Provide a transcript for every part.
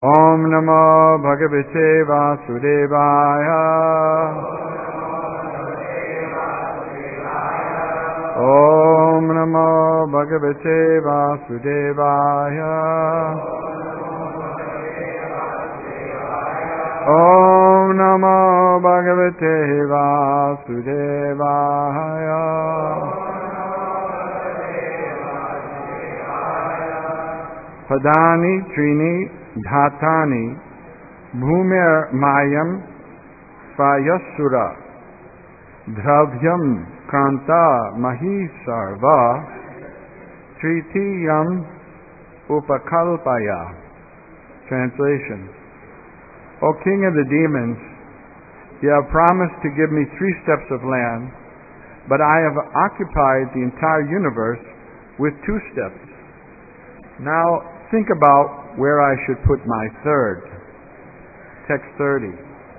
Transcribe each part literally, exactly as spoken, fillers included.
Om Namo Bhagavate Vasudevaya. Om Namo Bhagavate Vasudevaya. Om Namo Bhagavate Vasudevaya. Padani Trini Dhatani Bhumir Mayam Svayasura Dravyam Kranta Mahi Sarva Tritiyam Upakalpaya. Translation. O King of the demons, you have promised to give me three steps of land, but I have occupied the entire universe with two steps. Now think about where I should put my third. Text thirty.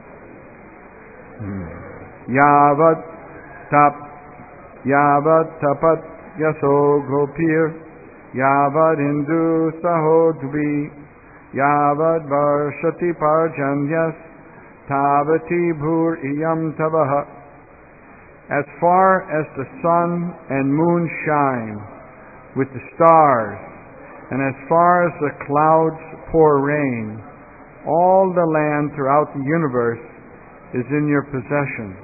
Yavat tap Yavat tapat yaso gopir Yavat hindu sahodvi Yavat varshati parjanyas Tavati bhur iyam tavaha. As far as the sun and moon shine with the stars, and as far as the clouds pour rain, all the land throughout the universe is in your possession.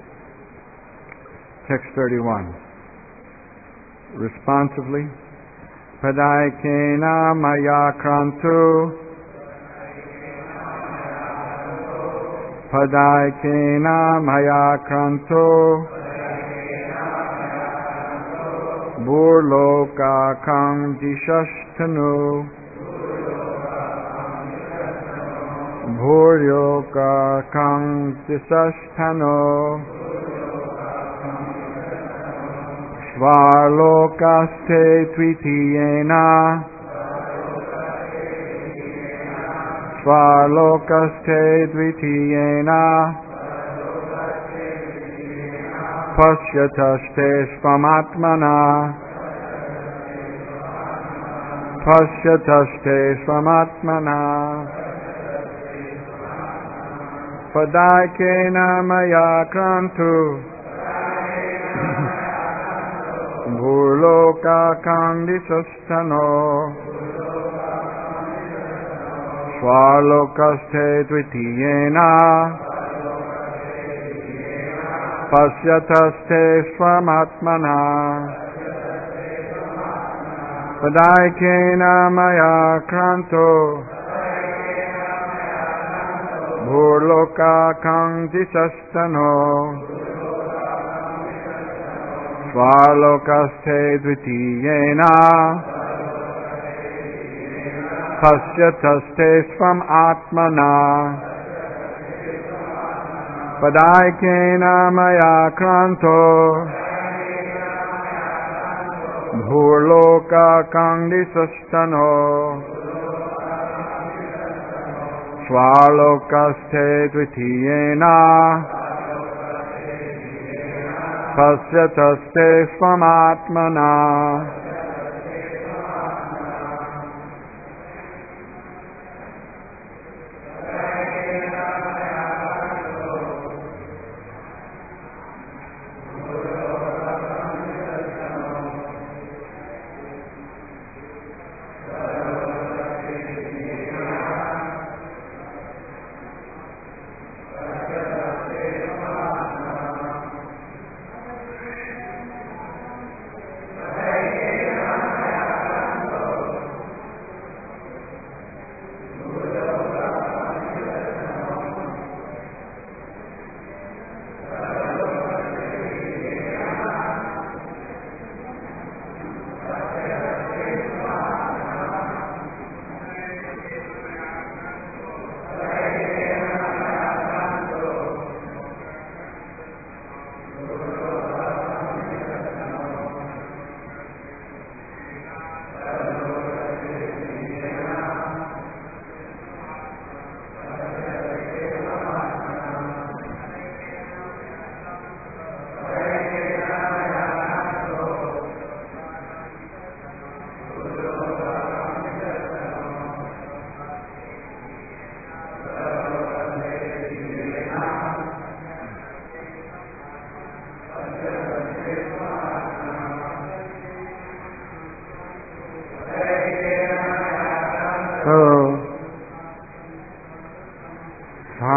Text thirty-one. Responsively. Padaikena maya krantu Padaikena maya krantu Burloka kang dishashtanu Buryoka kang disashtano Svarlokaste tvitiyena Svarlokaste tvitiyena Pashyataste svamatmana Pashyataste svamatmana Padaikena maya krantu Bhurloka kandisastano Svarlokaste dvitiyena Pasyataste svamatmana Padaikena maya kranto Bhurloka kang disastano Svarlokaste dvitiyena Pasyataste svamatmana Padaikena maya kranto Bhurloka kang disastano Svarlokaste dvitiyena Pasyataste svamatmana.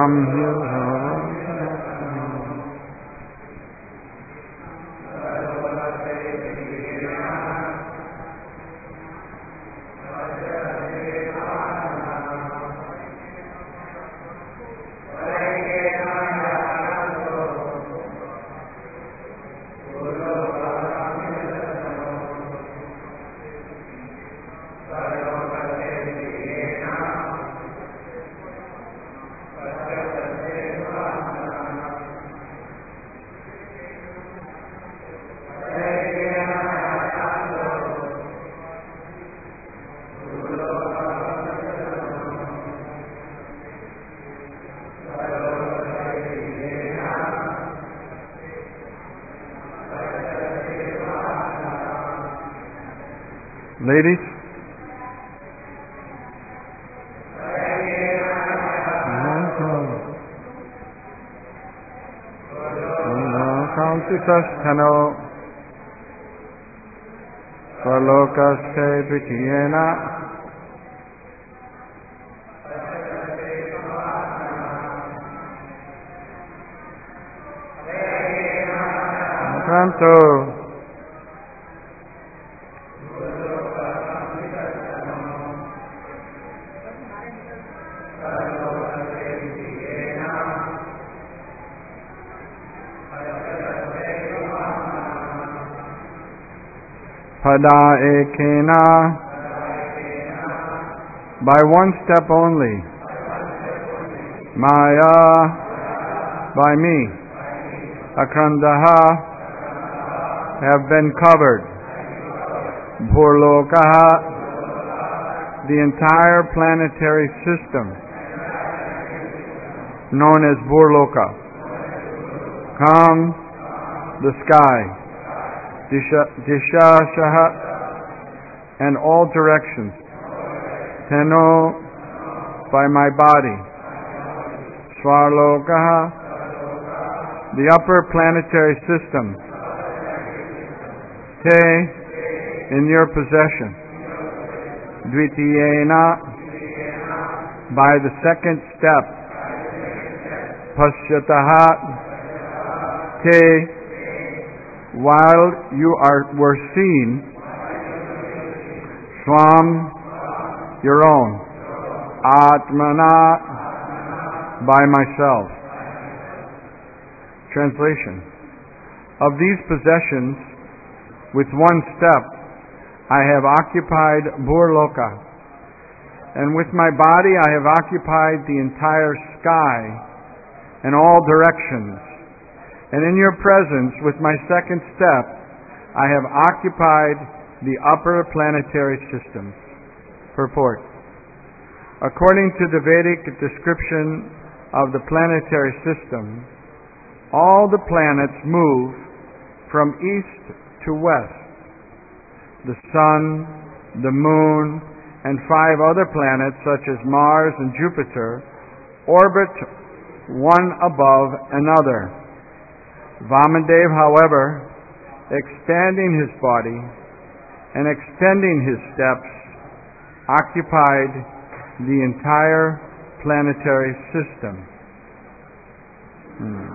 Ladies? Kauntisastano Svalokaste Pitiyena Kanto Pada ekena, by one step only. Maya, by me. Akrandaha, have been covered. Bhurlokaha, the entire planetary system, known as Bhurloka. Kam, the sky. Disha, disha shaha, and all directions. Teno, by my body. Svarlokaha, the upper planetary system. Te, in your possession. Dvitiyena, by the second step. Pasyataha, te, while you are were seen, swam, your own, atmana, by myself. Translation. Of these possessions, with one step, I have occupied Bhurloka, and with my body I have occupied the entire sky and all directions. And in your presence, with my second step, I have occupied the upper planetary systems. Purport. According to the Vedic description of the planetary system, all the planets move from east to west. The Sun, the Moon, and five other planets, such as Mars and Jupiter, orbit one above another. Vamadev, however, expanding his body and extending his steps, occupied the entire planetary system. Hmm.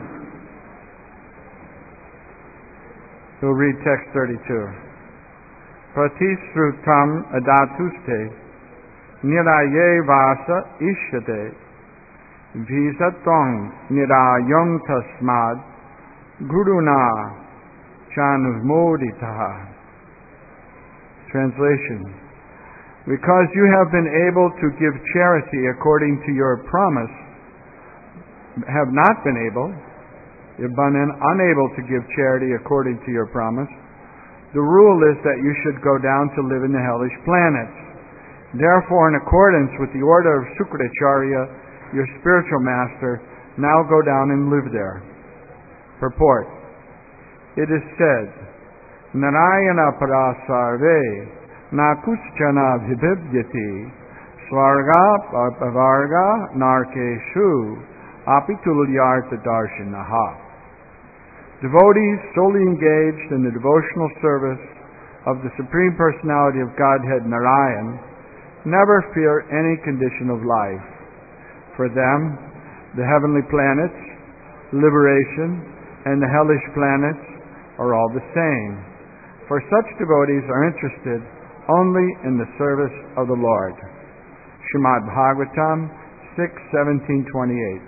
We'll read text thirty-two. Pratisrutam adatuste niraye vasa ishyate visatong nirayam tasmad Guruna Chanusmoditaha. Translation. Because you have been able to give charity according to your promise, have not been able, you've been unable to give charity according to your promise, the rule is that you should go down to live in the hellish planets. Therefore, in accordance with the order of Sukracharya, your spiritual master, now go down and live there. Purport. It is said, Narayana parasarve nakuschana vibhibyati svarga pavarga narkeshu apitulyartha darshanaha. Devotees solely engaged in the devotional service of the Supreme Personality of Godhead Narayan never fear any condition of life. For them, The heavenly planets, liberation, and the hellish planets are all the same, for such devotees are interested only in the service of the Lord. Srimad Bhagavatam six seventeen twenty-eight.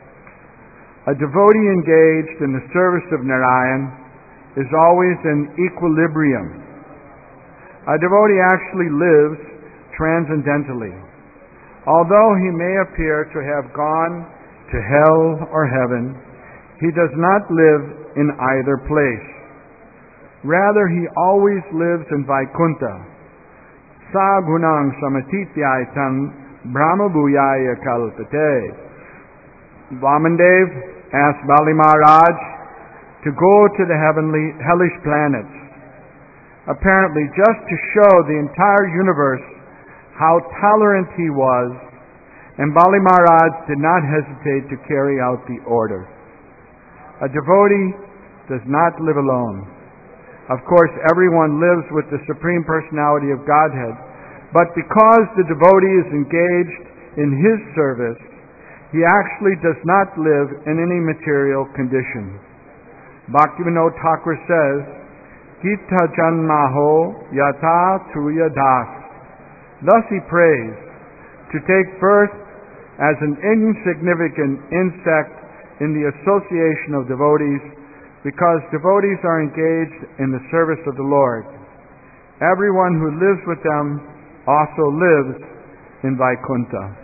A devotee engaged in the service of Narayan is always in equilibrium. A devotee actually lives transcendentally. Although he may appear to have gone to hell or heaven, he does not live in either place. Rather, he always lives in Vaikuntha. Sa gunang samatityaitam brahma bhuyaya kalpate. Vamandev asked Bali Maharaj to go to the heavenly hellish planets, apparently just to show the entire universe how tolerant he was, and Bali Maharaj did not hesitate to carry out the order. A devotee does not live alone. Of course, everyone lives with the Supreme Personality of Godhead, but because the devotee is engaged in his service, he actually does not live in any material condition. Bhaktivinoda Thakur says, Gita janmaho yata tuya das. Thus he prays, to take birth as an insignificant insect in the association of devotees, because devotees are engaged in the service of the Lord. Everyone who lives with them also lives in Vaikuntha.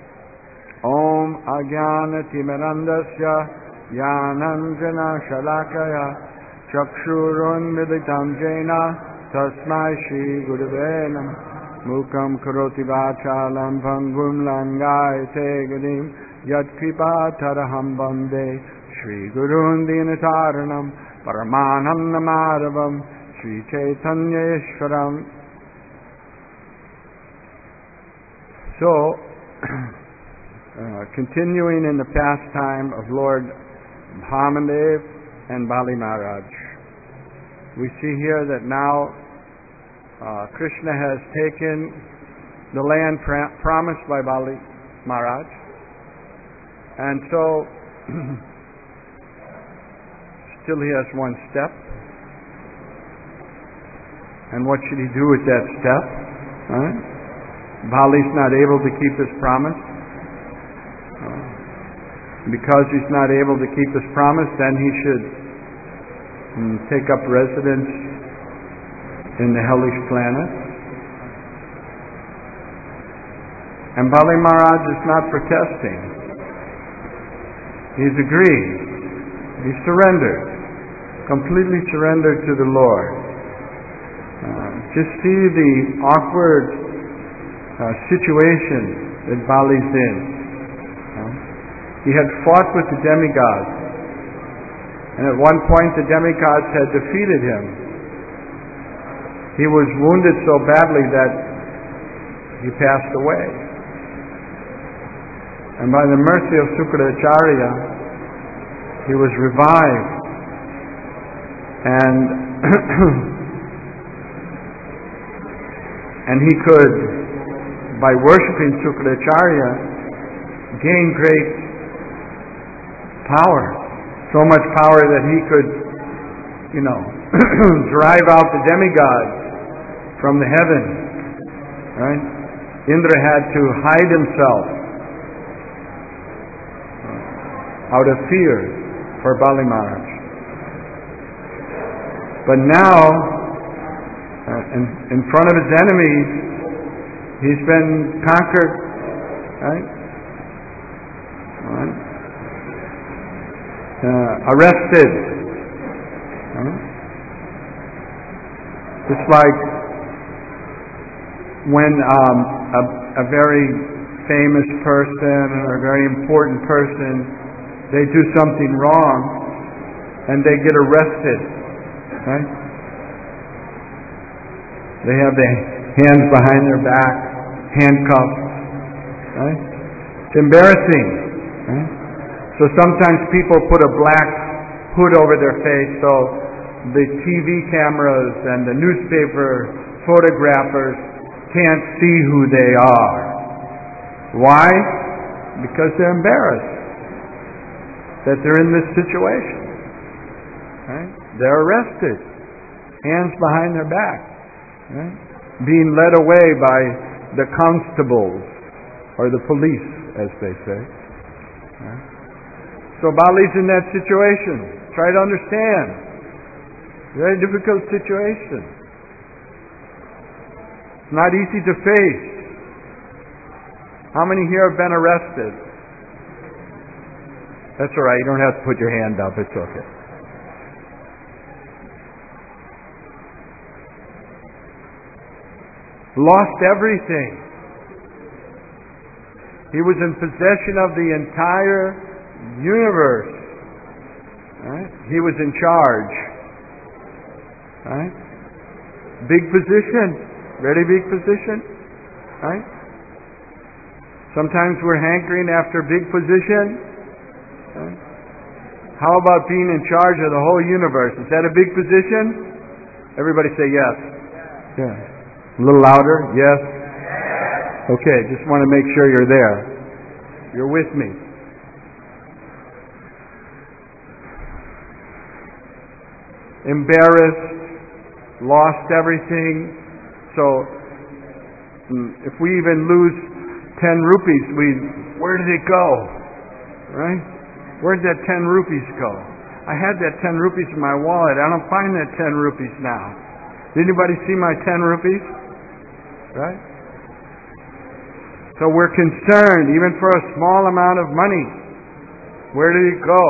Om Ajnana Timirandasya Yananjana Shalakaya Chakshurun Militam Jena Tasmai Shri Gurave Namah Mukam Karoti Vachalam Bhangum Langai Tegadim Yat Kripa Taraham Bande Shri Gurun Dinataranam Paramanam Namadavam Shri Chaitanya Ishwaram. So, Uh, continuing in the pastime of Lord Bhamandev and Bali Maharaj. We see here that now uh, Krishna has taken the land pra- promised by Bali Maharaj, and so still he has one step. And what should he do with that step? Huh? Bali's not able to keep his promise. Because he's not able to keep his promise, then he should mm, take up residence in the hellish planet. And Bali Maharaj is not protesting. He's agreed. He's surrendered. Completely surrendered to the Lord. Uh, just see the awkward uh, situation that Bali's in. He had fought with the demigods, and at one point the demigods had defeated him. He was wounded so badly that he passed away. And by the mercy of Sukracharya, he was revived. And and he could, by worshipping Sukracharya, gain great power, so much power that he could, you know, drive out the demigods from the heavens, right? Indra had to hide himself out of fear for Bali Maharaj. But now, uh, in, in front of his enemies, he's been conquered, right? Right? Uh, arrested. Huh? It's like when um, a, a very famous person or a very important person, they do something wrong and they get arrested. Right? They have their hands behind their back, handcuffed. Right? It's embarrassing. Right? So sometimes people put a black hood over their face so the T V cameras and the newspaper photographers can't see who they are. Why? Because they're embarrassed. that they're in this situation. Right? They're arrested, hands behind their back, right? Being led away by the constables or the police, as they say. Right? So Bali's in that situation. Try to understand. Very difficult situation. It's not easy to face. How many here have been arrested? That's all right. You don't have to put your hand up. It's okay. Lost everything. He was in possession of the entire universe. Right? He was in charge. Right? Big position. Very big position. Right? Sometimes we're hankering after big position. Right? How about being in charge of the whole universe? Is that a big position? Everybody say yes. Yeah. A little louder? Yes? Okay, just want to make sure you're there. You're with me. Embarrassed, lost everything. So, if we even lose ten rupees, we, where did it go? Right? Where did that ten rupees go? I had that ten rupees in my wallet. I don't find that ten rupees now. Did anybody see my ten rupees? Right? So we're concerned, even for a small amount of money. Where did it go?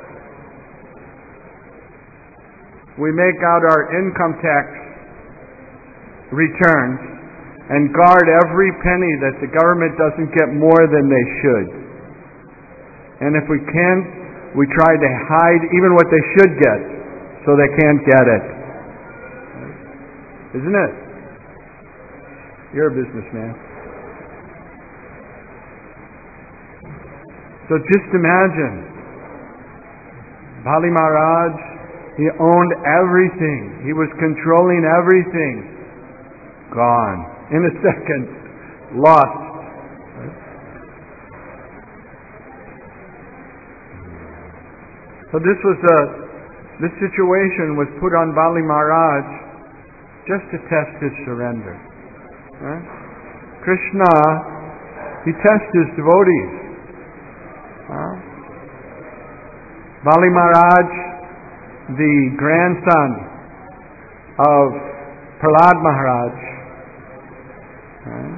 We make out our income tax returns and guard every penny that the government doesn't get more than they should. And if we can't, we try to hide even what they should get so they can't get it. Isn't it? You're a businessman. So just imagine, Bali Maharaj, he owned everything. He was controlling everything. Gone. In a second. Lost. So this was a, this situation was put on Bali Maharaj just to test his surrender. Right? Krishna, he tests his devotees. Huh? Bali Maharaj, the grandson of Prahlad Maharaj, right?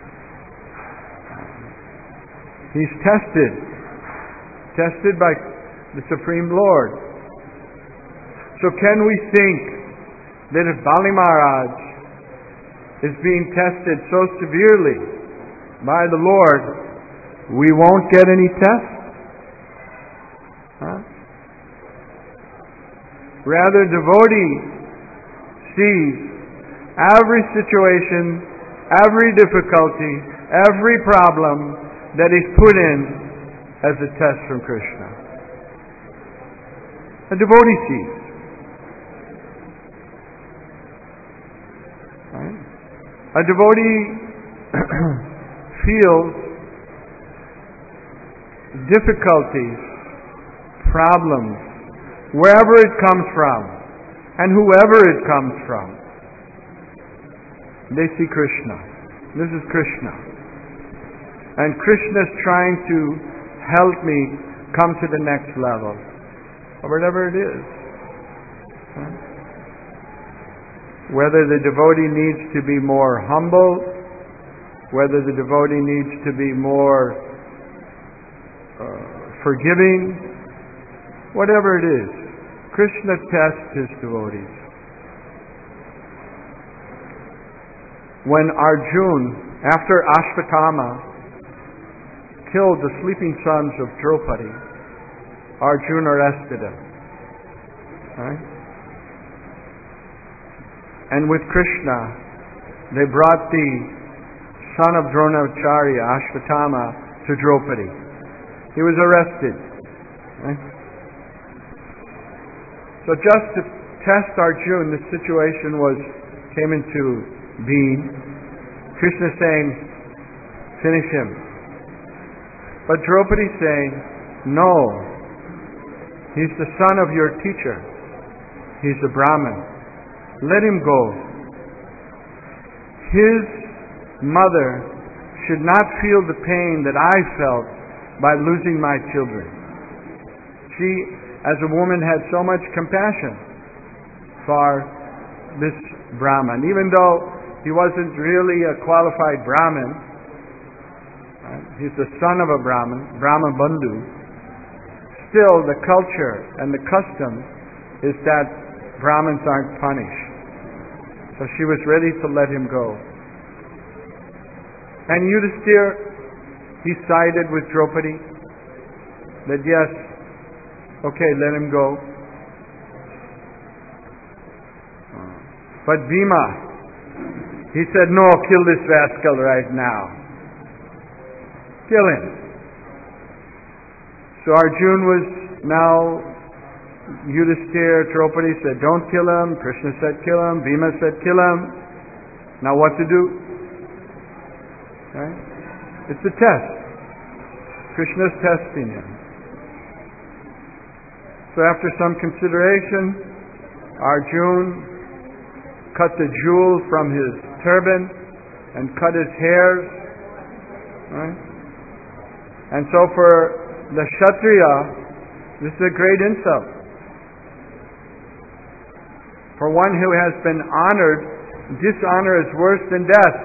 He's tested, tested by the Supreme Lord. So can we think that if Bali Maharaj is being tested so severely by the Lord, we won't get any tests? Huh? Rather, devotee sees every situation, every difficulty, every problem that is put in as a test from Krishna. A devotee sees. Right? A devotee feels difficulties, problems, wherever it comes from, and whoever it comes from. They see Krishna. This is Krishna. And Krishna is trying to help me come to the next level, or whatever it is. Right? Whether the devotee needs to be more humble, whether the devotee needs to be more uh, forgiving, whatever it is, Krishna tests his devotees. When Arjuna, after Ashvatthama killed the sleeping sons of Draupadi, Arjuna arrested him. Right? And with Krishna, they brought the son of Dronacharya, Ashvatthama, to Draupadi. He was arrested. Right? So just to test Arjuna, this situation was came into being. Krishna saying, finish him. But Draupadi saying, no, He's the son of your teacher. He's a Brahmin. Let him go. His mother should not feel the pain that I felt by losing my children. She, as a woman, had so much compassion for this Brahmin, even though he wasn't really a qualified Brahmin. Right? He's the son of a Brahmin, Brahma Bandhu. Still, the culture and the custom is that Brahmins aren't punished. So she was ready to let him go. And Yudhisthira, he sided with Draupadi that yes, okay, let him go. But Bhima, he said, no, kill this rascal right now. Kill him. So Arjuna was now, Yudhisthira, Draupadi said, don't kill him. Krishna said, kill him. Bhima said, kill him. Now what to do? Right? It's a test. Krishna's testing him. So after some consideration, Arjuna cut the jewel from his turban and cut his hairs. Right? And so for the Kshatriya, this is a great insult. For one who has been honored, dishonor is worse than death.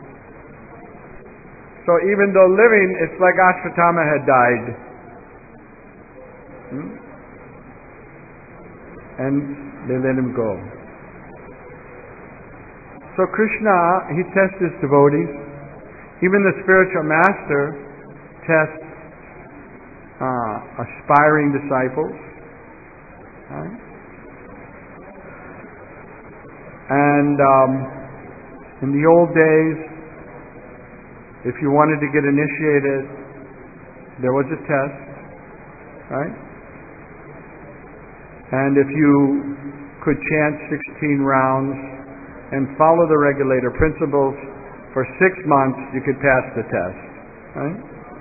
So even though living, it's like Ashwatthama had died. Hmm? And they let him go. So Krishna, he tests his devotees. Even the spiritual master tests uh, aspiring disciples. Right? And um, in the old days, if you wanted to get initiated, there was a test, right? And if you could chant sixteen rounds and follow the regulator principles for six months, you could pass the test, right?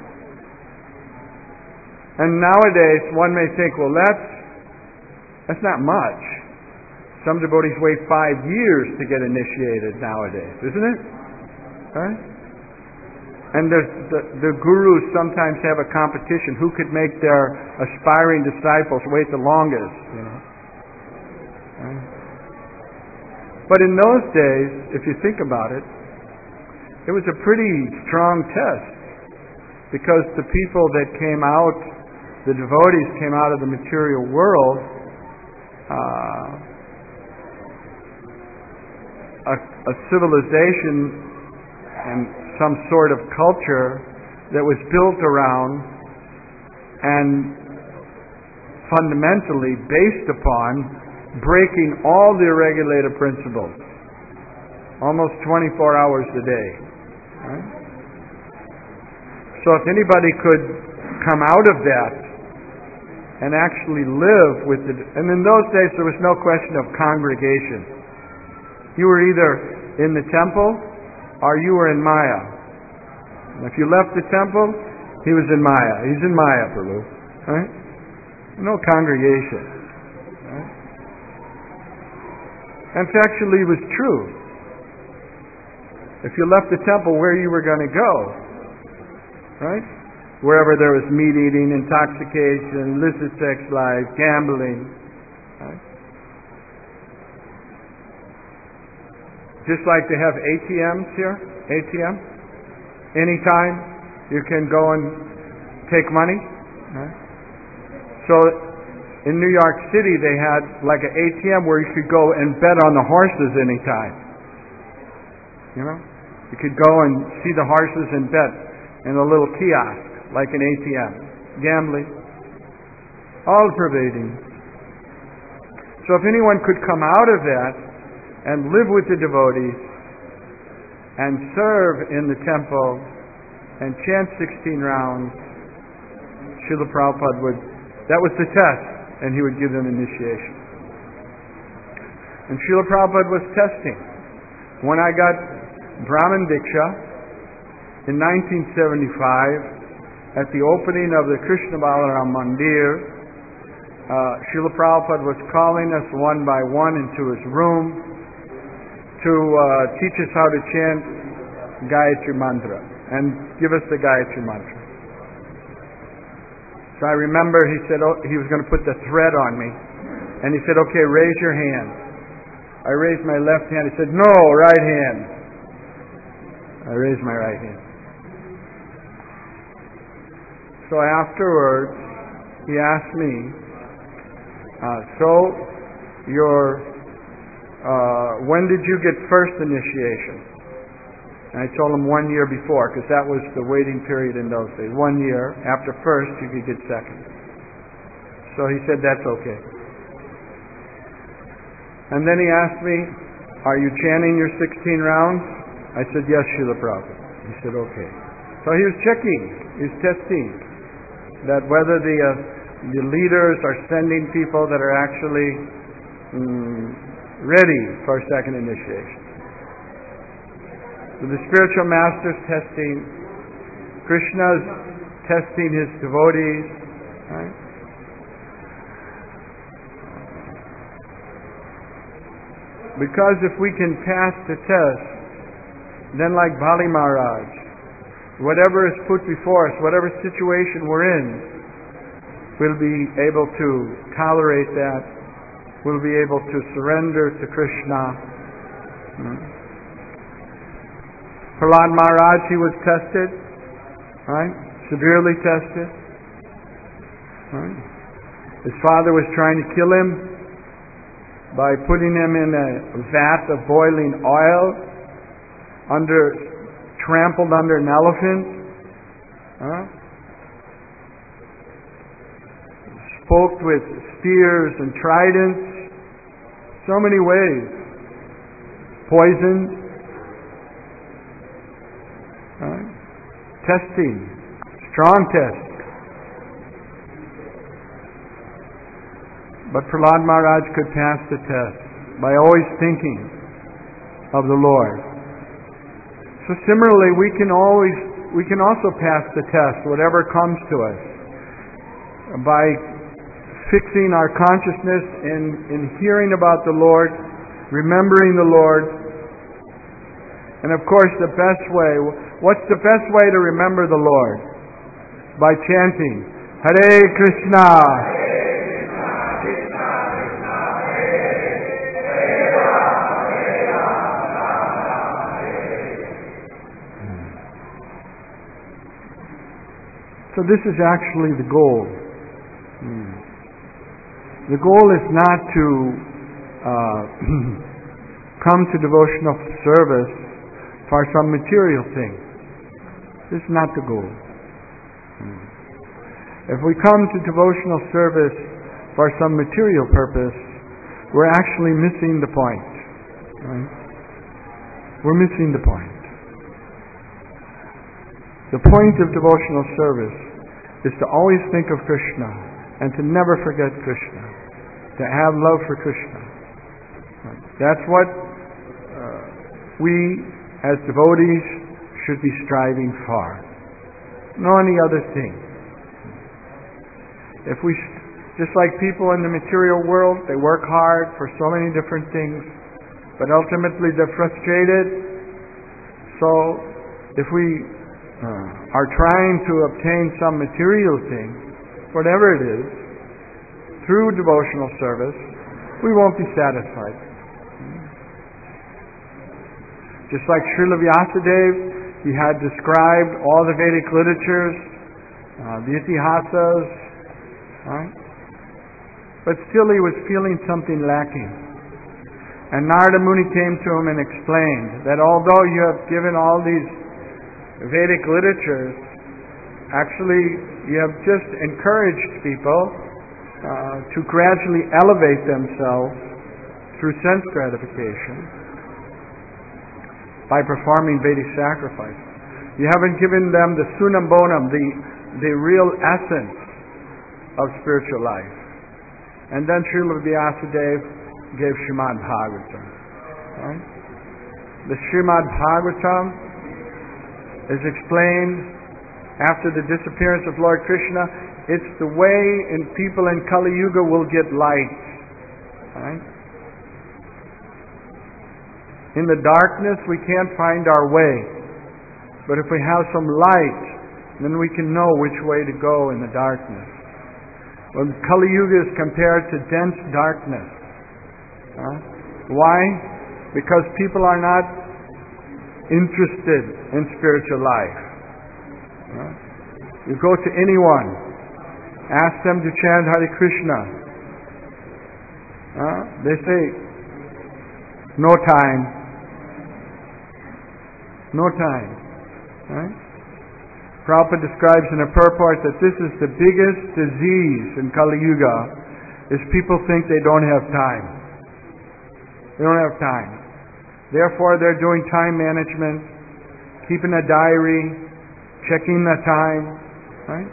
And nowadays, one may think, well, that's that's not much. Some devotees wait five years to get initiated nowadays, isn't it? Right? And there's the, the gurus sometimes have a competition who could make their aspiring disciples wait the longest, you know. Right? But in those days, if you think about it, it was a pretty strong test, because the people that came out, the devotees came out of the material world, uh, A, a civilization and some sort of culture that was built around and fundamentally based upon breaking all the regulator principles almost twenty-four hours a day. Right? So if anybody could come out of that and actually live with it, and in those days there was no question of congregation. You were either in the temple or you were in Maya. And if you left the temple, he was in Maya. He's in Maya, Prabhu. Right? No congregation. Right? And it actually was true. If you left the temple, where you were going to go? Right? Wherever there was meat eating, intoxication, illicit sex life, gambling. Right? Just like they have A T Ms here, A T M. Anytime you can go and take money. Right? So in New York City they had like an A T M where you could go and bet on the horses anytime. You know? You could go and see the horses and bet in a little kiosk like an A T M. Gambling. All pervading. So if anyone could come out of that and live with the devotees and serve in the temple and chant sixteen rounds, Srila Prabhupada would, that was the test, and he would give them initiation. And Srila Prabhupada was testing. When I got Brahman Diksha in nineteen seventy-five at the opening of the Krishna Balaram Mandir, uh, Srila Prabhupada was calling us one by one into his room to uh, teach us how to chant Gayatri Mantra and give us the Gayatri Mantra. So I remember he said oh, he was going to put the thread on me, and he said, "Okay, raise your hand." I raised my left hand. He said, "No, right hand." I raised my right hand. So afterwards, he asked me, uh, "So, your uh, when did you get first initiation?" And I told him one year before, because that was the waiting period in those days. One year after first, you could get second. So he said, "That's okay." And then he asked me, "Are you chanting your sixteen rounds?" I said, "Yes, Srila Prabhupada." He said, "Okay." So he was checking, he was testing that whether the uh, the leaders are sending people that are actually mm, ready for second initiation. So the spiritual master's testing, Krishna's testing his devotees, right? Because if we can pass the test, then like Bali Maharaj, whatever is put before us, whatever situation we're in, we'll be able to tolerate that. We'll be able to surrender to Krishna. Hmm? Prahlad Maharaj, he was tested, right? Severely tested. Right? His father was trying to kill him by putting him in a vat of boiling oil, under, trampled under an elephant. Huh? Spoke with spears and tridents, so many ways. Poisoned. Right? Testing, strong test. But Prahlad Maharaj could pass the test by always thinking of the Lord. So similarly, we can always, we can also pass the test, whatever comes to us, by fixing our consciousness in, in hearing about the Lord, remembering the Lord. And of course, the best way, what's the best way to remember the Lord? By chanting, Hare Krishna. So this is actually the goal. Hmm. The goal is not to uh, come to devotional service for some material thing. This is not the goal. Hmm. If we come to devotional service for some material purpose, we're actually missing the point. Right? We're missing the point. The point of devotional service is to always think of Krishna and to never forget Krishna, to have love for Krishna. That's what uh, we as devotees should be striving for. No any other thing. If we, just like people in the material world, they work hard for so many different things, but ultimately they're frustrated. So if we uh, are trying to obtain some material thing, whatever it is, through devotional service, we won't be satisfied. Just like Srila Vyasadeva, he had described all the Vedic literatures, uh, the Itihasas, right? But still he was feeling something lacking. And Narada Muni came to him and explained that although you have given all these Vedic literatures, actually you have just encouraged people uh, to gradually elevate themselves through sense gratification by performing Vedic sacrifices. You haven't given them the sunam bonam, the, the real essence of spiritual life. And then Srila Vyasadeva gave Srimad Bhagavatam. Right? The Srimad Bhagavatam is explained after the disappearance of Lord Krishna, it's the way in people in Kali Yuga will get light. Right? In the darkness we can't find our way. But if we have some light, then we can know which way to go in the darkness. Well, Kali Yuga is compared to dense darkness. Huh? Why? Because people are not interested in spiritual life. Huh? You go to anyone, ask them to chant Hare Krishna. Huh? They say, no time. No time. Right? Prabhupada describes in a purport that this is the biggest disease in Kali Yuga, is people think they don't have time. They don't have time. Therefore they're doing time management, keeping a diary, checking the time. Right?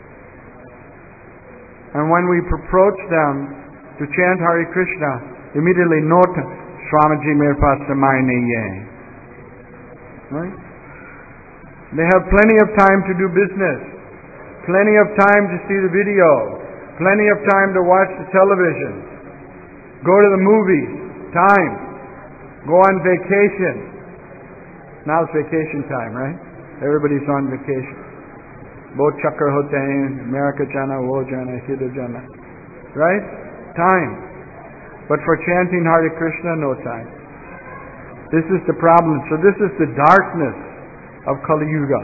And when we approach them to chant Hare Krishna, immediately note Swamiji mere paas samay nahi hai. Right? They have plenty of time to do business, plenty of time to see the video, plenty of time to watch the television, go to the movies, time, go on vacation. Now it's vacation time, right? Everybody's on vacation. Both chakkar hote hain, America jana, wo jana, hidhar jana. Right? Time. But for chanting Hare Krishna, no time. This is the problem. So this is the darkness of Kali Yuga.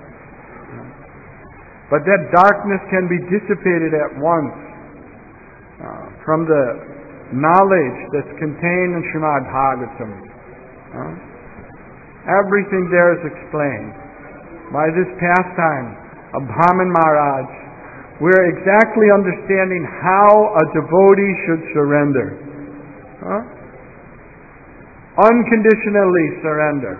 But that darkness can be dissipated at once uh, from the knowledge that's contained in Srimad Bhagavatam. Uh, everything there is explained. By this pastime of Brahman Maharaj, we're exactly understanding how a devotee should surrender. Huh? Unconditionally surrender.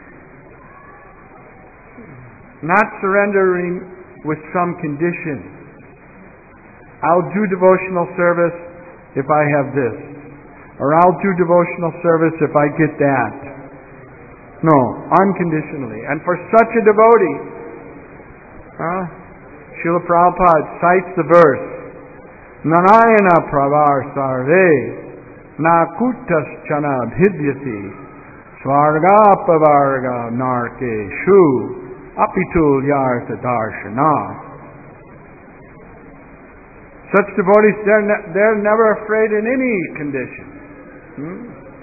Not surrendering with some condition. I'll do devotional service if I have this. Or I'll do devotional service if I get that. No, unconditionally. And for such a devotee, huh, Srila Prabhupada cites the verse, Narayana pravar sarve na kutas chana bhidyati svarga pavarga narke shu apitul yartha darshana. Such devotees, they're, ne- they're never afraid in any condition. Hmm?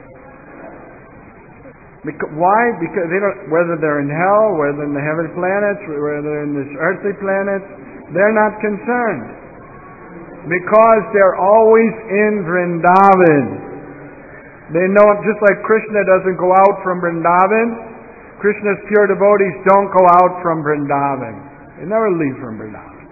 Because, why? Because they don't, whether they're in hell, whether in the heavenly planets, whether they're in this earthly planet, they're not concerned. Because they're always in Vrindavan. They know, just like Krishna doesn't go out from Vrindavan, Krishna's pure devotees don't go out from Vrindavan. They never leave from Vrindavan.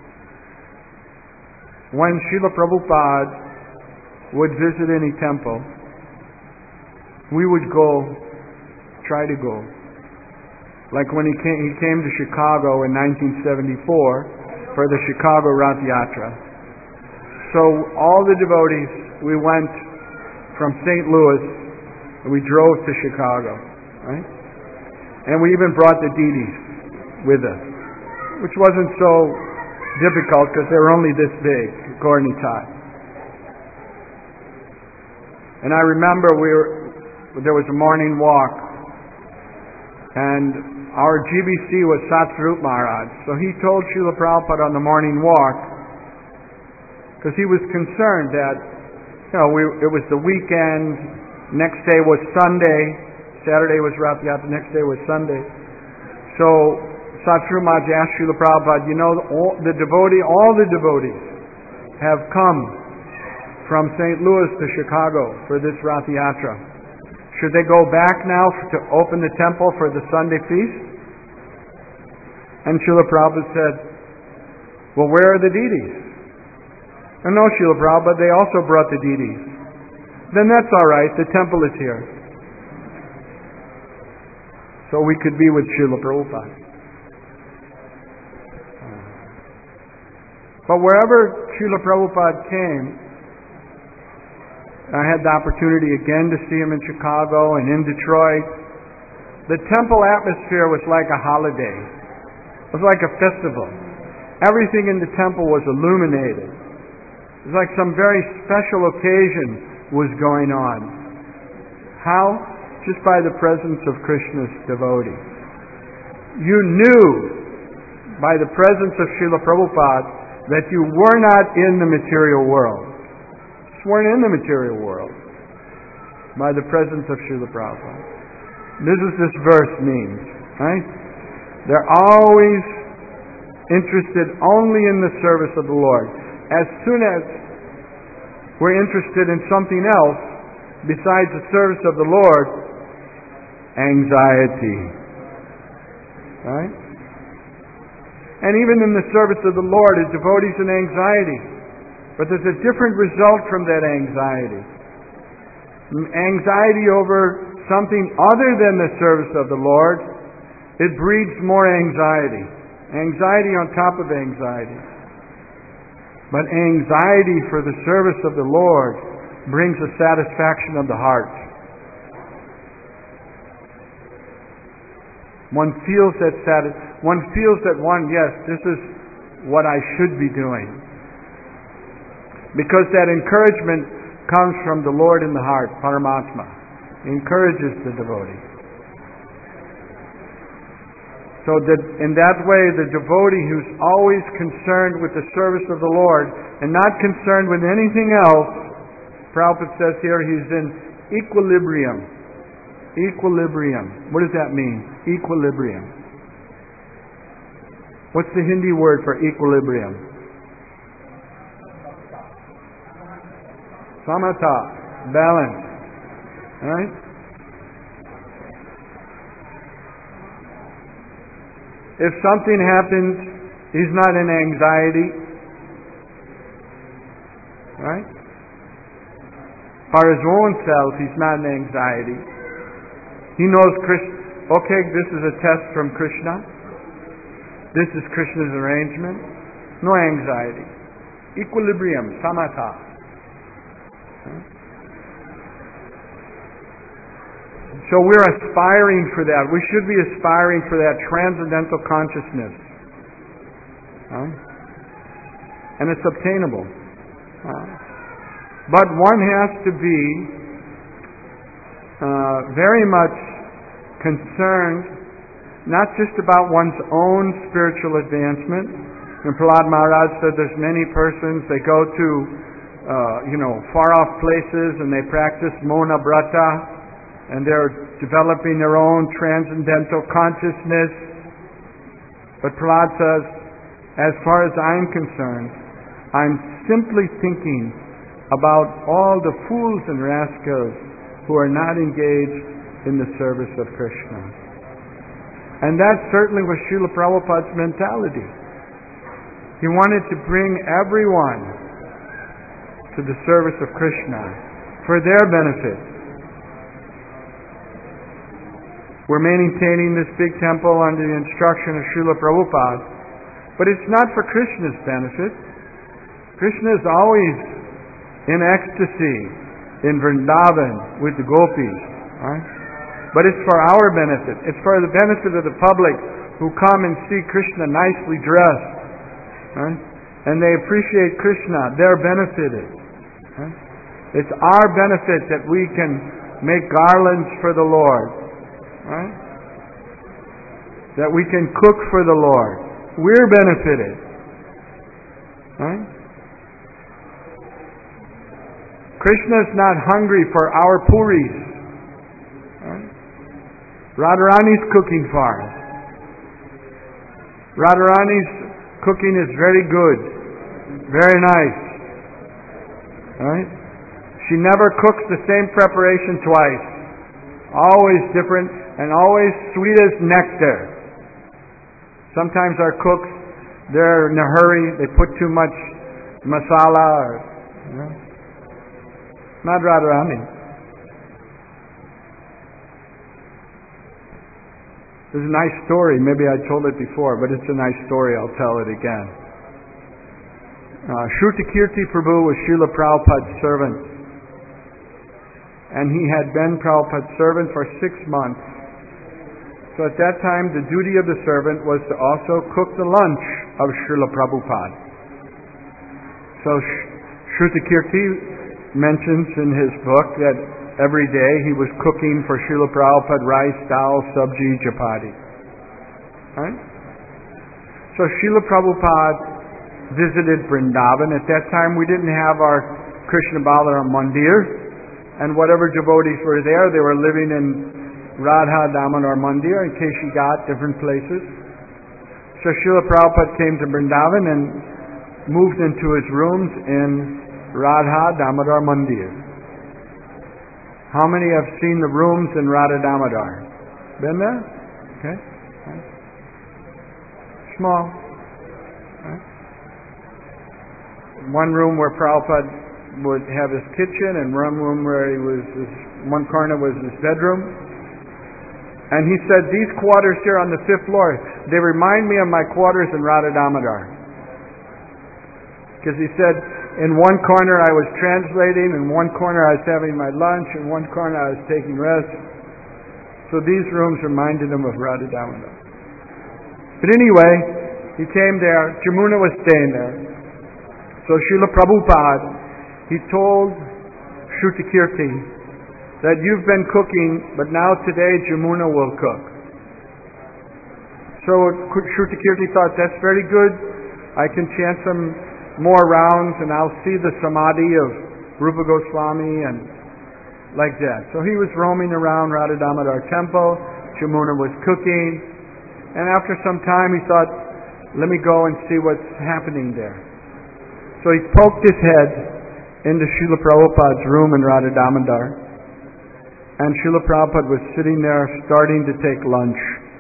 When Srila Prabhupada would visit any temple, we would go, try to go. Like when he came, he came to Chicago in nineteen seventy-four for the Chicago Rath Yatra. So all the devotees, we went from Saint Louis, and we drove to Chicago, right? And we even brought the deities with us, which wasn't so difficult because they were only this big, according to time. And I remember we were, there was a morning walk, and our G B C was Satsvarup Maharaj. So he told Srila Prabhupada on the morning walk, because he was concerned that, you know, we, it was the weekend, next day was Sunday, Saturday was Rath Yatra, next day was Sunday. So Satsvarup Maharaj asked Srila Prabhupada, you know, all the devotee, all the devotees have come from Saint Louis to Chicago for this Rath Yatra. Should they go back now to open the temple for the Sunday feast? And Srila Prabhupada said, well, where are the deities? And no, Srila Prabhupada, they also brought the deities. Then that's all right, the temple is here. So we could be with Srila Prabhupada. But wherever Srila Prabhupada came, I had the opportunity again to see him in Chicago and in Detroit. The temple atmosphere was like a holiday. It was like a festival. Everything in the temple was illuminated. It was like some very special occasion was going on. How? Just by the presence of Krishna's devotee. You knew by the presence of Srila Prabhupada that you were not in the material world. You weren't in the material world by the presence of Srila Prabhupada. This is this verse means, right? They're always interested only in the service of the Lord. As soon as we're interested in something else besides the service of the Lord, anxiety. Right? And even in the service of the Lord, a devotee's in anxiety. But there's a different result from that anxiety. Anxiety over something other than the service of the Lord, it breeds more anxiety. Anxiety on top of anxiety. But anxiety for the service of the Lord brings a satisfaction of the heart. One feels that satis- one feels that one, yes, this is what I should be doing. Because that encouragement comes from the Lord in the heart, Paramatma. He encourages the devotee. So that in that way, the devotee who's always concerned with the service of the Lord and not concerned with anything else, Prabhupada says here, he's in equilibrium. Equilibrium. What does that mean? Equilibrium. What's the Hindi word for equilibrium? Samatha. Balance. Right? If something happens, he's not in anxiety. Right? For his own self, he's not in anxiety. He knows Krishna. Okay, this is a test from Krishna. This is Krishna's arrangement. No anxiety. Equilibrium, samatha. So we're aspiring for that. We should be aspiring for that transcendental consciousness. Huh? And it's obtainable. Huh? But one has to be uh, very much concerned not just about one's own spiritual advancement. And Prahlad Maharaj said there's many persons, they go to uh, you know, far-off places and they practice Mona Brata and they're developing their own transcendental consciousness. But Prahlad says, as far as I'm concerned, I'm simply thinking about all the fools and rascals who are not engaged in the service of Krishna. And that certainly was Srila Prabhupada's mentality. He wanted to bring everyone to the service of Krishna for their benefit. We're maintaining this big temple under the instruction of Srila Prabhupada, but it's not for Krishna's benefit. Krishna is always in ecstasy in Vrindavan with the gopis. Right? But it's for our benefit. It's for the benefit of the public who come and see Krishna nicely dressed. Right? And they appreciate Krishna. They're benefited. Right? It's our benefit that we can make garlands for the Lord. Right? That we can cook for the Lord. We're benefited. Right? Krishna is not hungry for our puris. Right? Radharani's cooking for us. Radharani's cooking is very good. Very nice. Right? She never cooks the same preparation twice. Always different and always sweet as nectar. Sometimes our cooks, they're in a hurry, they put too much masala. Or, you know. Not Radharani. There's a nice story. Maybe I told it before, but it's a nice story. I'll tell it again. Uh, Shruti Kirti Prabhu was Srila Prabhupada's servant. And he had been Prabhupada's servant for six months. So at that time, the duty of the servant was to also cook the lunch of Srila Prabhupada. So Shruti Kirti mentions in his book that every day he was cooking for Srila Prabhupada rice, dal, sabji, chapati. Right? So Srila Prabhupada visited Vrindavan. At that time we didn't have our Krishna Balaram Mandir, and whatever devotees were there, they were living in Radha Damodar Mandir, in case you got different places. So Srila Prabhupada came to Vrindavan and moved into his rooms in Radha Damodar Mandir. How many have seen the rooms in Radha Damodar? Been there? Okay. Small. Right. One room where Prabhupada would have his kitchen, and one room where he was, his, one corner was his bedroom. And he said, these quarters here on the fifth floor, they remind me of my quarters in Radha Damodar. Because he said, in one corner I was translating, in one corner I was having my lunch, in one corner I was taking rest. So these rooms reminded him of Radha Damodar. But anyway, he came there, Jamuna was staying there. So Srila Prabhupada, he told Shruti Kirti that you've been cooking, but now today Jamuna will cook. So Shruti Kirti thought, that's very good. I can chant some more rounds and I'll see the samadhi of Rupa Goswami and like that. So he was roaming around Radha Damodar temple. Jamuna was cooking. And after some time he thought, let me go and see what's happening there. So he poked his head into Srila Prabhupada's room in Radha Damodar. And Srila Prabhupada was sitting there starting to take lunch.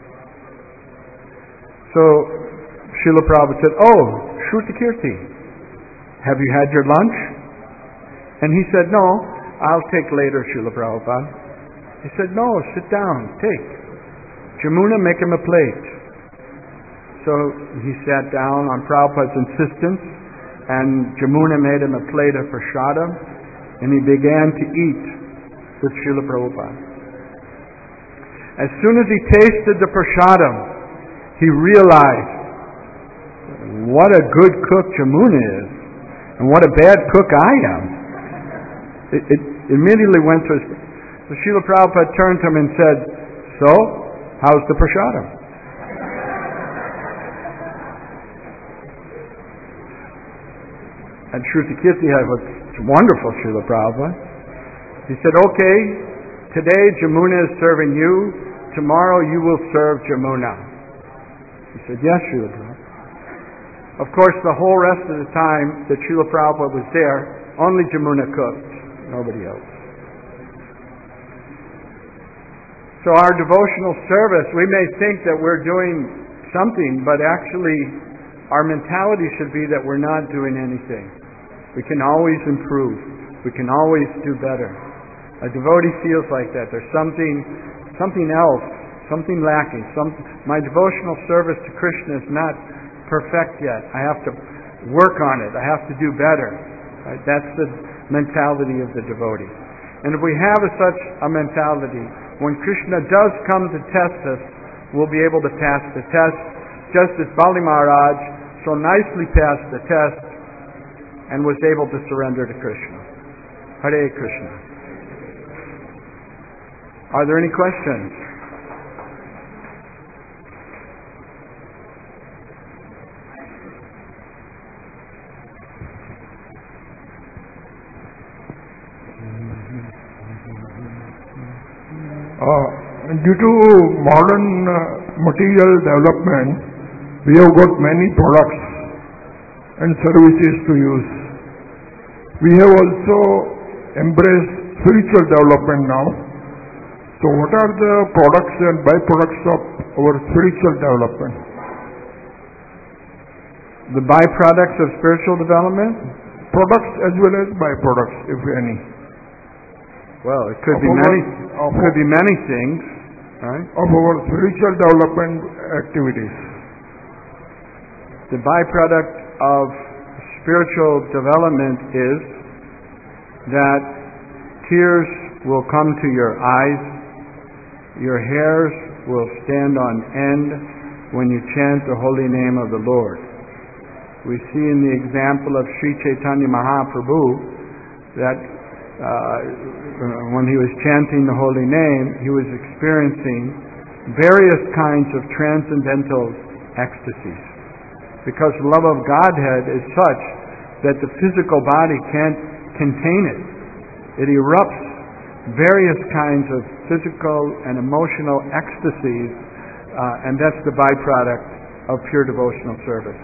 So Srila Prabhupada said, oh, Shruti Kirti, have you had your lunch? And he said, no, I'll take later, Srila Prabhupada. He said, no, sit down, take. Jamuna, make him a plate. So he sat down on Prabhupada's insistence, and Jamuna made him a plate of prasadam, and he began to eat with Srila Prabhupada. As soon as he tasted the prasadam, he realized what a good cook Jamuna is, and what a bad cook I am. It, it immediately went to his... So Srila Prabhupada turned to him and said, so, how's the prasadam? And Shruti Kirti had, it's wonderful, Srila Prabhupada. He said, okay, today Jamuna is serving you, tomorrow you will serve Jamuna. He said, yes, Srila Prabhupada. Of course, the whole rest of the time that Srila Prabhupada was there, only Jamuna cooked, nobody else. So our devotional service, we may think that we're doing something, but actually our mentality should be that we're not doing anything. We can always improve. We can always do better. A devotee feels like that. There's something, something else, something lacking. Some, my devotional service to Krishna is not perfect yet. I have to work on it. I have to do better. Right? That's the mentality of the devotee. And if we have a, such a mentality, when Krishna does come to test us, we'll be able to pass the test, just as Bali Maharaj so nicely passed the test and was able to surrender to Krishna. Hare Krishna. Are there any questions? Uh, due to modern uh, material development, we have got many products and services to use. We have also embraced spiritual development now. So what are the products and byproducts of our spiritual development? The byproducts of spiritual development? Products as well as byproducts, if any. Well, it could of be our, many. It could be many things, right? Of our spiritual development activities. The byproduct of spiritual development is that tears will come to your eyes, your hairs will stand on end when you chant the holy name of the Lord. We see in the example of Sri Chaitanya Mahaprabhu that uh, when he was chanting the holy name, he was experiencing various kinds of transcendental ecstasies. Because the love of Godhead is such that the physical body can't contain it. It erupts various kinds of physical and emotional ecstasies, uh, and that's the byproduct of pure devotional service.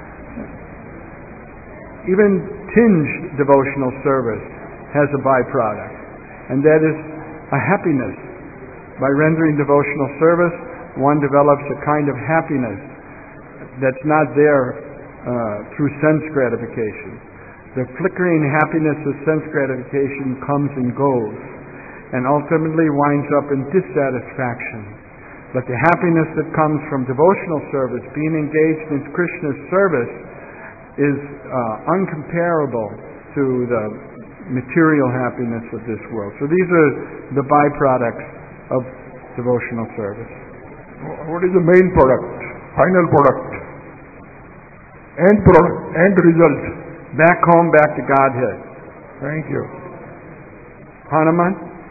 Even tinged devotional service has a byproduct, and that is a happiness. By rendering devotional service, one develops a kind of happiness that's not there uh, through sense gratification. The flickering happiness of sense gratification comes and goes, and ultimately winds up in dissatisfaction. But the happiness that comes from devotional service, being engaged in Krishna's service, is uh, uncomparable to the material happiness of this world. So these are the byproducts of devotional service. What is the main product, final product, end product, end result? Back home, back to Godhead. Thank you. Hanuman?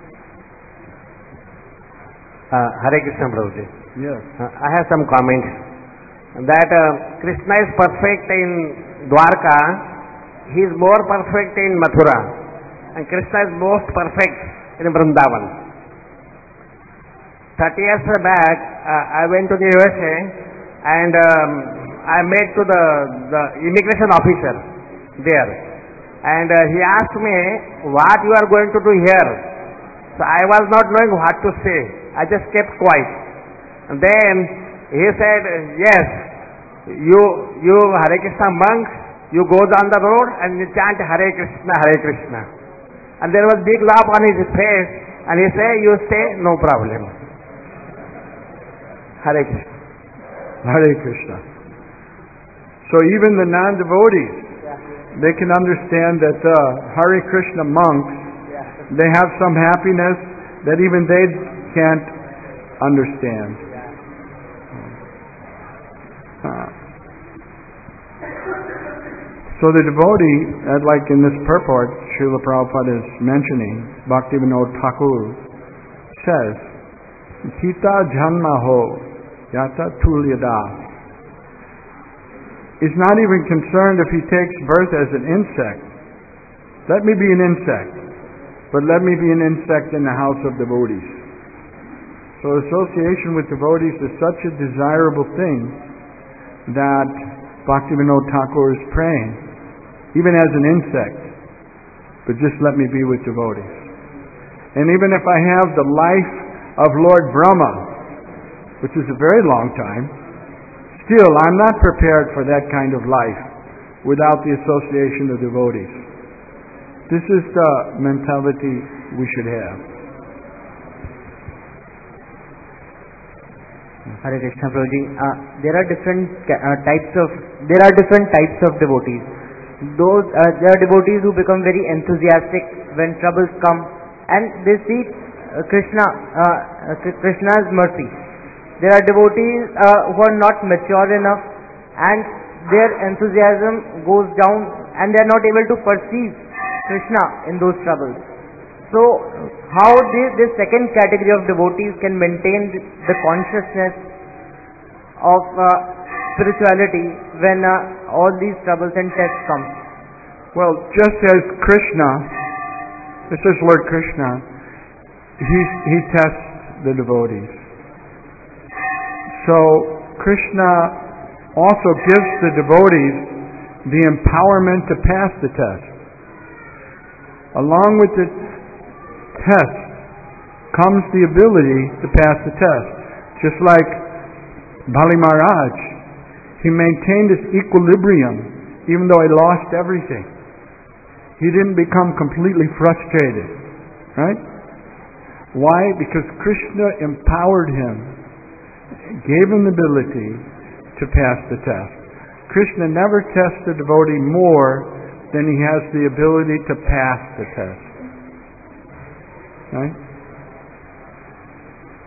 Uh, Hare Krishna Prabhuji. Yes. Uh, I have some comments. That uh, Krishna is perfect in Dwarka, he is more perfect in Mathura, and Krishna is most perfect in Vrindavan. Thirty years back, uh, I went to the U S A and um, I met to the, the immigration officer there, and uh, he asked me what you are going to do here. So I was not knowing what to say. I just kept quiet. And then he said, yes, you you Hare Krishna monks, you go down the road and you chant Hare Krishna, Hare Krishna. And there was big laugh on his face, and he said, you stay, no problem. Hare Krishna. Hare Krishna. So even the non-devotees, Yeah. they can understand that the Hare Krishna monks, Yeah. they have some happiness that even they can't understand. Uh, so the devotee, uh, like in this purport, Srila Prabhupada is mentioning, Bhaktivinoda Thakur says, Kita janma ho, yata tulyada, is not even concerned if he takes birth as an insect. Let me be an insect, but let me be an insect in the house of devotees. So association with devotees is such a desirable thing that Bhaktivinoda Thakur is praying, even as an insect, but just let me be with devotees. And even if I have the life of Lord Brahma, which is a very long time, still I'm not prepared for that kind of life without the association of devotees. This is the mentality we should have. Hare Krishna Prabhuji. Uh, there are different uh, types of there are different types of devotees. Those uh, there are devotees who become very enthusiastic when troubles come, and they see uh, Krishna uh, uh, Krishna's mercy. There are devotees uh, who are not mature enough, and their enthusiasm goes down, and they are not able to perceive Krishna in those troubles. So, how this, this second category of devotees can maintain the consciousness of uh, spirituality when uh, all these troubles and tests come? Well, just as Krishna, this is Lord Krishna, he, he tests the devotees. So, Krishna also gives the devotees the empowerment to pass the test. Along with the test comes the ability to pass the test. Just like Bali Maharaj, he maintained his equilibrium even though he lost everything. He didn't become completely frustrated. Right? Why? Because Krishna empowered him, gave him the ability to pass the test. Krishna never tests the devotee more than he has the ability to pass the test. Right?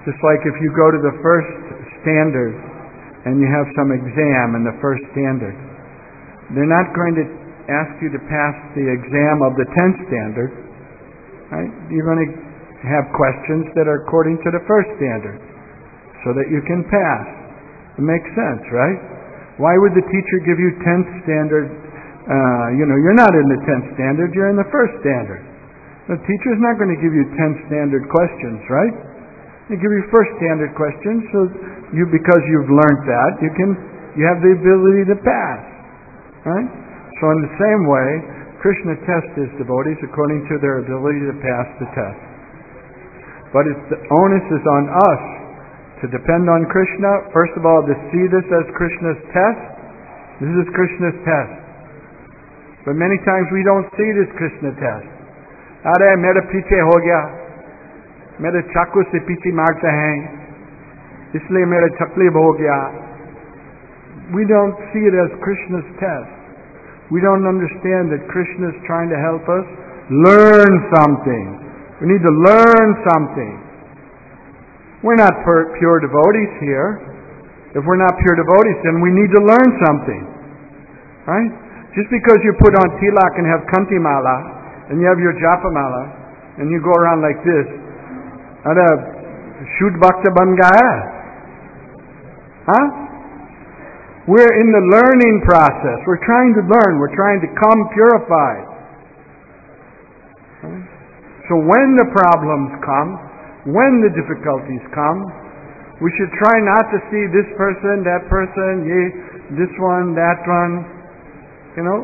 Just like if you go to the first standard and you have some exam in the first standard, they're not going to ask you to pass the exam of the tenth standard, right? You're going to have questions that are according to the first standard so that you can pass. It makes sense, right? Why would the teacher give you tenth standard? Uh, you know, you're not in the tenth standard, you're in the first standard. The teacher's not going to give you tenth standard questions, right? They give you first standard questions, so you, because you've learned that, you can, you have the ability to pass, right? So in the same way, Krishna tests his devotees according to their ability to pass the test. But it's, the onus is on us to depend on Krishna. First of all, to see this as Krishna's test. This is Krishna's test. But many times we don't see this Krishna test. Are mera piche ho gaya, mere chaku se piche maarte hain, isliye mera taklif ho gaya. We don't see it as Krishna's test. We don't understand that Krishna is trying to help us learn something. We need to learn something. We're not pure devotees here. If we're not pure devotees, then we need to learn something. Right? Just because you put on tilak and have kanti mala, and you have your japa mala, and you go around like this, ada shoot bhakta ban gaya. Huh? We're in the learning process. We're trying to learn. We're trying to come purified. Right? So when the problems come, when the difficulties come, we should try not to see this person, that person, ye, this one, that one, you know.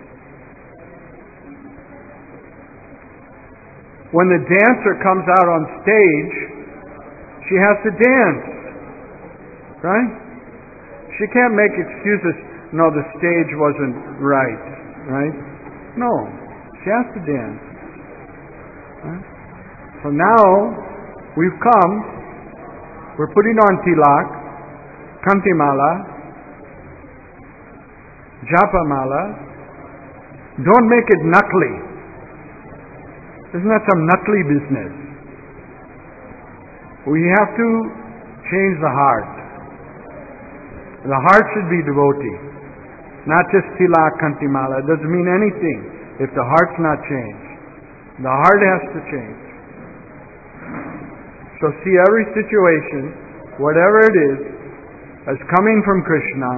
When the dancer comes out on stage, she has to dance, right? She can't make excuses, no, the stage wasn't right, right? No, she has to dance. Right? So now, we've come, we're putting on tilak, kantimala, japamala. Don't make it nakli. Isn't that some nakli business? We have to change the heart. The heart should be devotee, not just tilak, kantimala. It doesn't mean anything if the heart's not changed. The heart has to change. So see every situation, whatever it is, as coming from Krishna.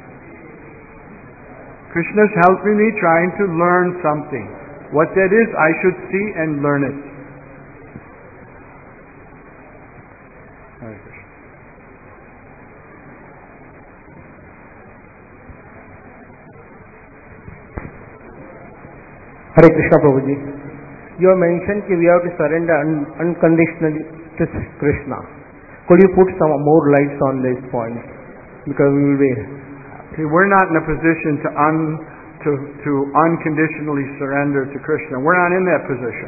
Krishna's helping me trying to learn something. What that is, I should see and learn it. Hare Krishna. Hare Krishna Prabhuji. You have mentioned that we have to surrender un- unconditionally to Krishna. Could you put some more lights on this point? Because we will be... See, we're not in a position to un, to, to unconditionally surrender to Krishna. We're not in that position.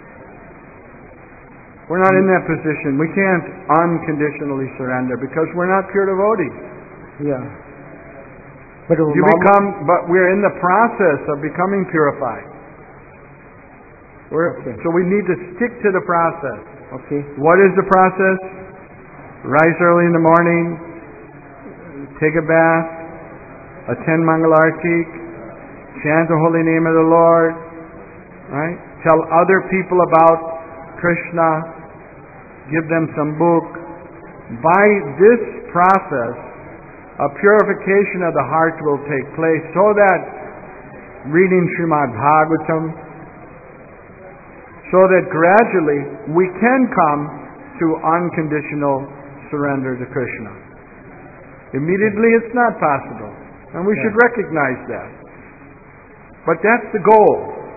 We're not in that position. We can't unconditionally surrender because we're not pure devotees. Yeah. But you become, but we're in the process of becoming purified. We're, okay. So we need to stick to the process. Okay. What is the process? Rise early in the morning, take a bath, attend Mangalarti, chant the holy name of the Lord, right? Tell other people about Krishna, give them some book. By this process, a purification of the heart will take place so that reading Srimad Bhagavatam, so that gradually we can come to unconditional surrender to Krishna. Immediately it's not possible, and we should recognize that. But that's the goal.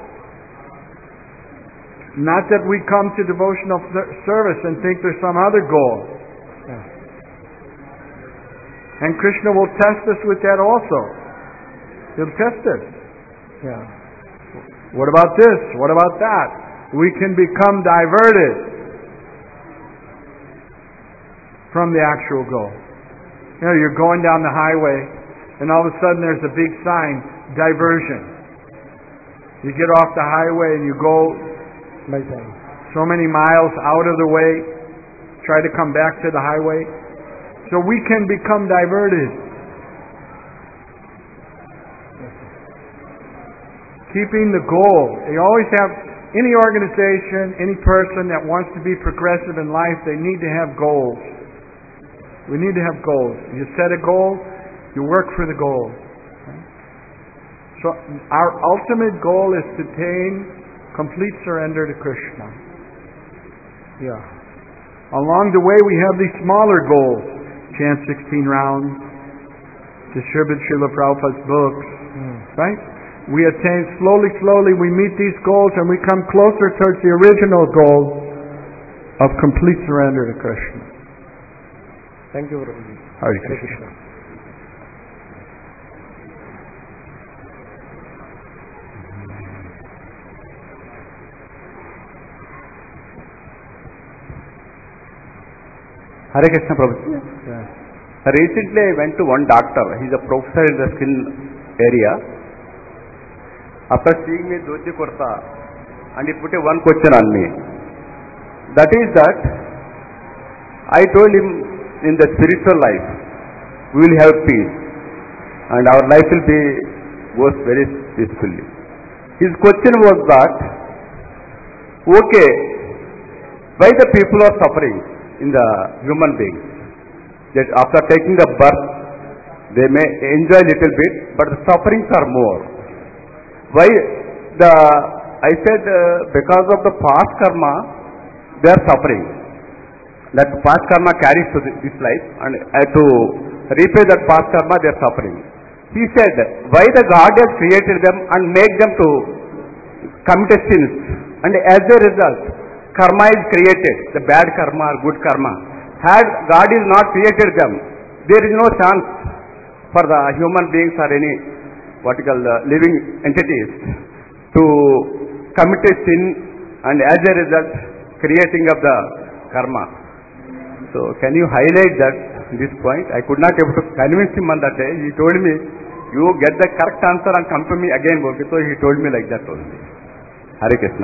Not that we come to devotional service and think there's some other goal. And Krishna will test us with that also. He'll test us. Yeah. What about this? What about that? We can become diverted from the actual goal. You know, you're going down the highway and all of a sudden there's a big sign, diversion. You get off the highway and you go so many miles out of the way try to come back to the highway. So we can become diverted. Keeping the goal. You always have, any organization, any person that wants to be progressive in life, they need to have goals. We need to have goals. You set a goal, you work for the goal. So our ultimate goal is to attain complete surrender to Krishna. Yeah. Along the way we have these smaller goals. Chant sixteen rounds, distribute Srila Prabhupada's books, mm. right? We attain, slowly, slowly we meet these goals and we come closer towards the original goal of complete surrender to Krishna. Thank you, Prabhuji. Hare Krishna. Hare Krishna, Prabhuji. Yes. Recently I went to one doctor. He's a professor in the skin area. After seeing me dhoti kurta, and he put a one question on me. That is that I told him, in the spiritual life we will have peace and our life will be goes very peacefully. His question was that, okay, why the people are suffering in the human beings? That after taking the birth they may enjoy little bit, but the sufferings are more. Why? The I said uh, because of the past karma they are suffering. That past karma carries to this life, and uh, to repay that past karma they are suffering. He said, why the God has created them and made them to commit sins, and as a result karma is created, the bad karma or good karma. Had God is not created them, there is no chance for the human beings or any what you call the living entities to commit a sin, and as a result creating of the karma. So can you highlight that this point? I could not able to convince him on that day. He told me, you get the correct answer and come to me again. Okay, so he told me like that only. Hare Krishna.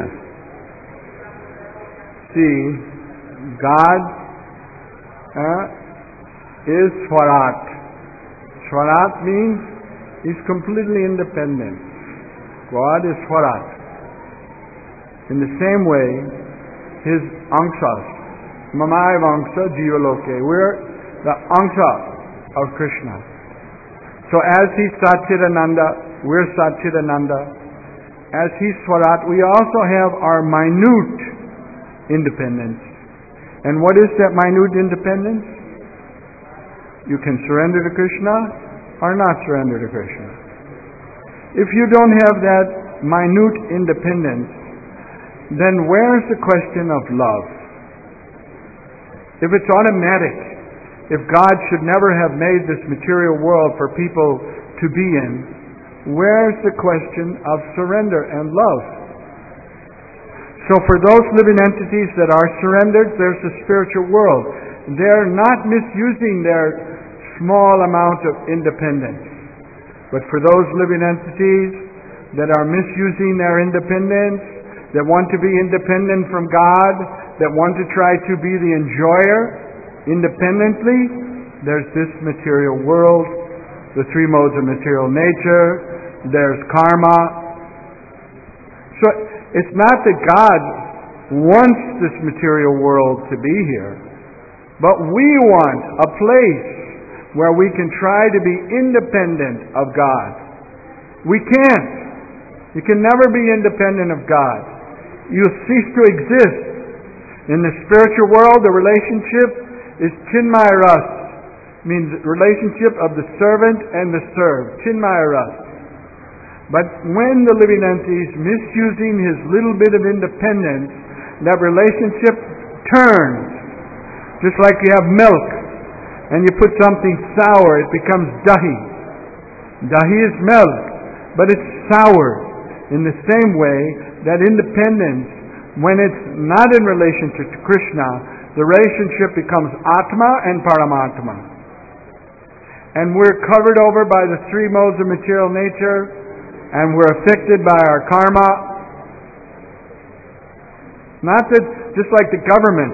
See, God uh, is Swarat. Swarat means He's completely independent. God is Swarat. In the same way, His Anshas, Mamai Vangsha Jivaloke, we're the Angsha of Krishna. So as He's Satchidananda, we're Satchidananda. As He's Swarat, we also have our minute independence. And what is that minute independence? You can surrender to Krishna or not surrender to Krishna. If you don't have that minute independence, then where's the question of love? If it's automatic, if God should never have made this material world for people to be in, where's the question of surrender and love? So for those living entities that are surrendered, there's the spiritual world. They're not misusing their small amount of independence. But for those living entities that are misusing their independence, that want to be independent from God, that want to try to be the enjoyer independently, there's this material world, the three modes of material nature, there's karma. So it's not that God wants this material world to be here, but we want a place where we can try to be independent of God. We can't. You can never be independent of God. You cease to exist. In the spiritual world, the relationship is Chinmaya Ras, means relationship of the servant and the served, Chinmaya Ras. But when the living entity is misusing his little bit of independence, that relationship turns. Just like you have milk, and you put something sour, it becomes dahi. Dahi is milk, but it's sour. In the same way, that independence, when it's not in relationship to Krishna, the relationship becomes Atma and Paramatma. And we're covered over by the three modes of material nature, and we're affected by our karma. Not that, just like the government,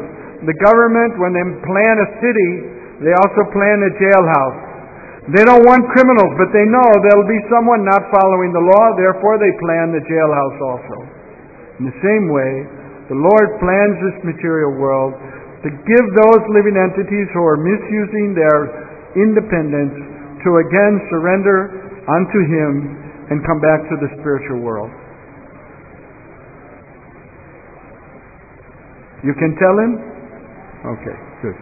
the government, when they plan a city, they also plan a jailhouse. They don't want criminals, but they know there'll be someone not following the law, therefore they plan the jailhouse also. In the same way, the Lord plans this material world to give those living entities who are misusing their independence to again surrender unto Him and come back to the spiritual world. You can tell him? Okay, good.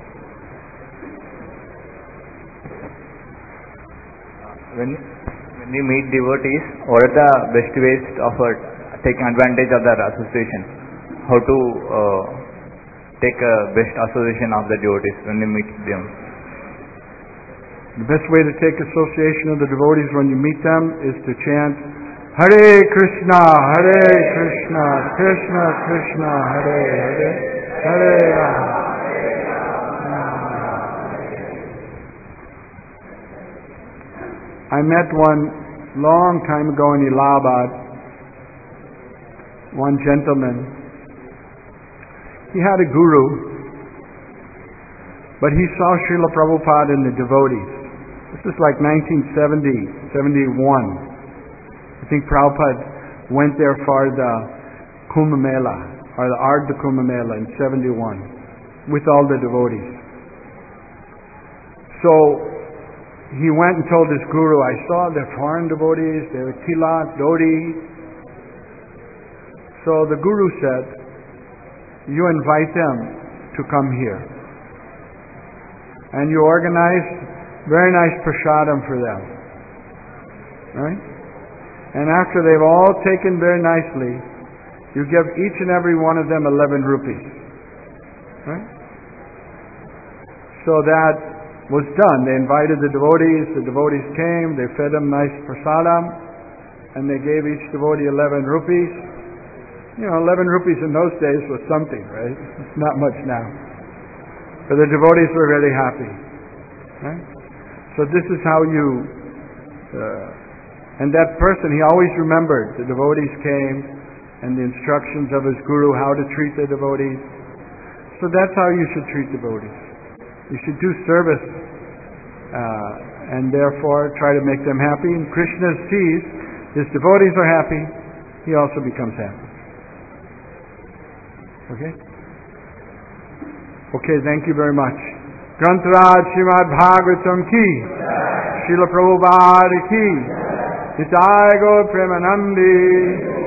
When when you meet devotees, what are the best ways of uh, taking advantage of their association? How to uh, take a best association of the devotees when you meet them? The best way to take association of the devotees when you meet them is to chant Hare Krishna, Hare Krishna, Krishna Krishna, Hare Hare, Hare Rama. I met one long time ago in Allahabad, one gentleman. He had a guru, but he saw Srila Prabhupada and the devotees. This is like nineteen seventy, seventy-one. I think Prabhupada went there for the Kumbh Mela, or the Ardha Kumbh Mela in seventy-one, with all the devotees. So, he went and told his guru, I saw the foreign devotees, they were Tilak, Dodi. So the guru said, you invite them to come here. And you organize very nice prasadam for them. Right? And after they've all taken very nicely, you give each and every one of them eleven rupees. Right? So that was done. They invited the devotees, the devotees came, they fed them nice prasadam, and they gave each devotee eleven rupees. You know, eleven rupees in those days was something, right? It's not much now. But the devotees were very happy. Right? So this is how you, uh, and that person, he always remembered, the devotees came, and the instructions of his guru, how to treat the devotees. So that's how you should treat devotees. You should do service uh, and therefore try to make them happy. And Krishna sees his devotees are happy, he also becomes happy. Okay? Okay, thank you very much. Grantaraj Srimad Bhagavatam ki, Srila Prabhupada ki, Nitai Gaur Premanandi.